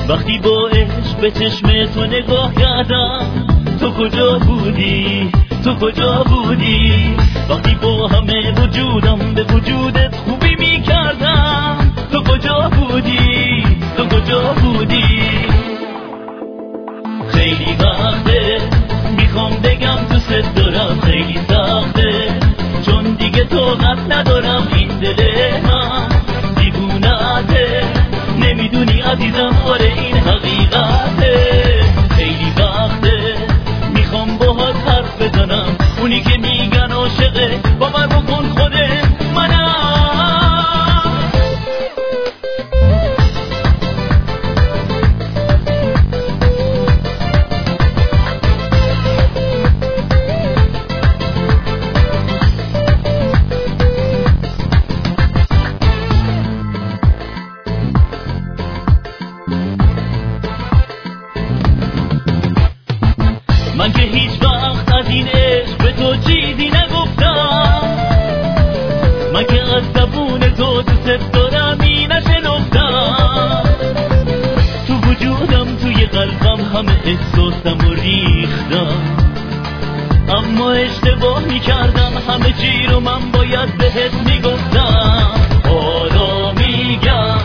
وقتی با عشق به چشم تو نگاه کردم، تو کجا بودی؟ تو کجا بودی؟ وقتی با همه وجودم به وجودت خوبی می کردم، تو کجا بودی؟ تو کجا بودی؟ خیلی وقته میخوام بگم دوست دارم، خیلی سخته چون دیگه طاقت ندارم، این دل من دیوونه‌ته، نمیدونی عزیزم، آره این حقیقته. خیلی وقته میخوام باهات حرف بزنم، اونی که میگن عاشقه باور بکن خود منم. من که هیچ وقت از این عشق به تو چیزی نگفتم، من که از زبون تو دوست دارم این نشنفتم، تو وجودم توی قلبم همه احساسم و ریختم، اما اشتباه میکردم، همه چی رو من باید بهت میگفتم. حالا میگم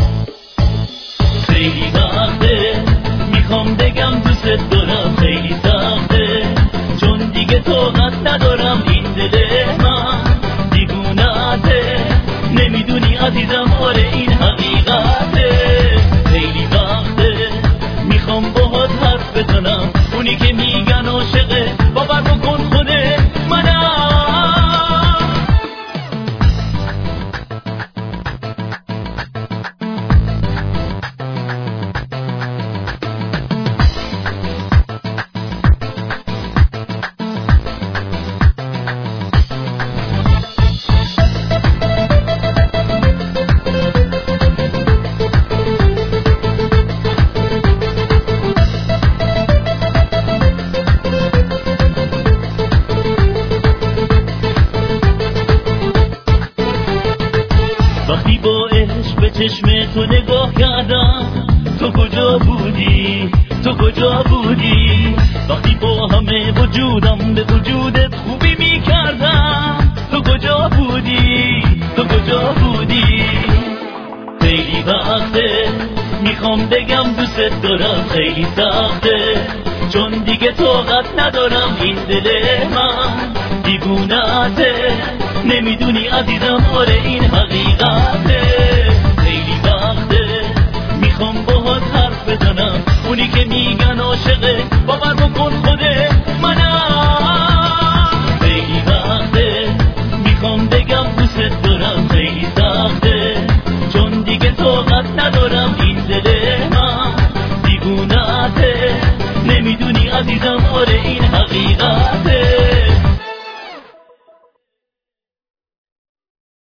خیلی وقته میخوام بگم دوست دارم، خیلی سخته چون دیگه طاقت ندارم، این دل من دیوونه‌ته، نمیدونی عزیزم، آره این حقیقته. خیلی وقته میخوام باهات حرف بزنم، اونی که میگن عاشقه باور بکن خود منم. وقتی با عشق به چشم تو نگاه کردم، تو کجا بودی؟ تو کجا بودی؟ وقتی با همه وجودم به وجودت خوبی می کردم، تو کجا بودی؟ تو کجا بودی؟ خیلی وقته میخوام بگم دوست دارم، خیلی سخته چون دیگه طاقت ندارم، این دل من دیوونه‌ته، نمیدونی عزیزم، آره این حقیقته. خیلی وقته میخوام باهات حرف بزنم، اونی که میگن عاشقه باور بکن خود منم. خیلی وقته میخوام بگم دوست دارم، خیلی سخته چون دیگه طاقت ندارم، این دل من دیوونه‌ته، نمیدونی عزیزم، آره این حقیقته.